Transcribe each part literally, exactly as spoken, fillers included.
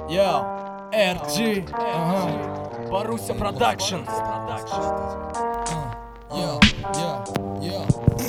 Йоу, эр джи, ага, Боруся Продакшн. Йоу, йоу, йоу.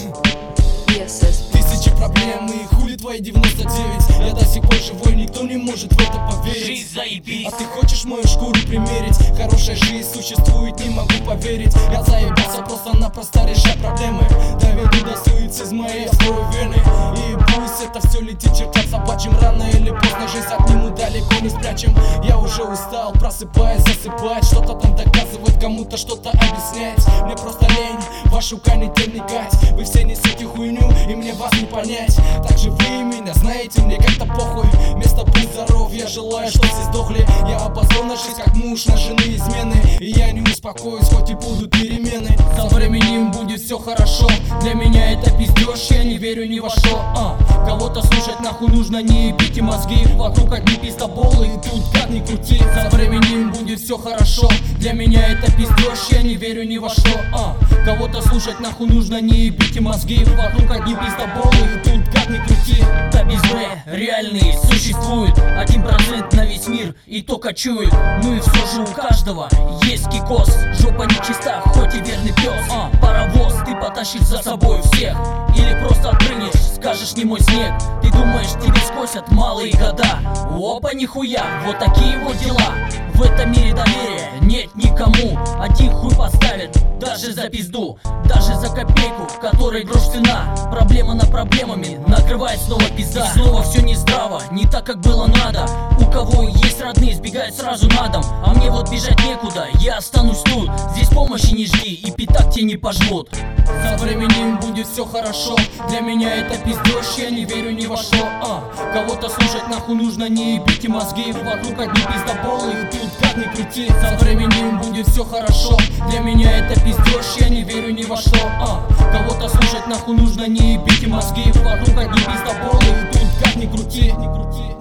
Тысячи проблем и хули твои девяносто девять. Я до сих пор живой, никто не может в это поверить. Жизнь заебись. А ты хочешь мою шкуру примерить? Хорошая жизнь существует, не могу поверить. Я заебался просто-напросто решать проблемы. Доведу до суицидизма и открою вены. И пусть это все летит чертям собачьим. Рано или поздно жизнь отниму, далеко не спрячем. Я уже устал, просыпаясь, засыпать. Что-то там доказывать, кому-то что-то объяснять. Мне просто лень вашу канитель вникать. Вы все несете хуйню, и мне вас не понять. Так же вы меня знаете, мне как-то похуй. Вместо будь здоров, я желаю, что все сдохли. Я обозлен на жизнь, как муж на жены измены. И я не успокоюсь, хоть и будут перемены. Со временем будет все хорошо. Для меня это пиздеж, я не верю ни во что. а. Кого-то слушать нахуй нужно, не ебите мозги. Вокруг одни пистоболы, и тут как ни крути. Со временем будет все хорошо. Для меня это пиздеж, я не верю ни во что. а. Кого-то слушать нахуй нужно, не ебите мозги. Вокруг одни пистоболы, и тут как ни крути. Да без Б, реальные существуют. Один процент на весь мир, и то кочует. Ну и все же у каждого есть кикос. Жопа нечиста, хоть и верный пес. а, Паровоз, ты потащишь за собой всех. Или просто отпрыгнешь, скажешь не мой снег. Ты думаешь, тебе скосят малые года. Опа, нихуя, вот такие вот дела. В этом мире доверия нет никому. Один хуй поставит, даже за пизду. Даже за копейку, которой грош цена. Проблема на проблемами, накрывает снова пизда. И снова все нездраво, не так как было надо. У кого есть родные, сбегают сразу на дом. А мне вот бежать некуда, я останусь тут. Здесь помощи не жди, и пятак тебе не пожмут. Со временем будет все хорошо. Для меня это пиздеж, я не верю ни во что. а. Кого-то слушать нахуй нужно, не ебите мозги. Вокруг одни пиздоболы, и тут как ни крути. Со временем будет все хорошо. Для меня это пиздеж, я не верю ни во что. а. Кого-то слушать нахуй нужно, не ебите мозги. Вокруг одни пиздоболы, и тут как ни крути, ни крути.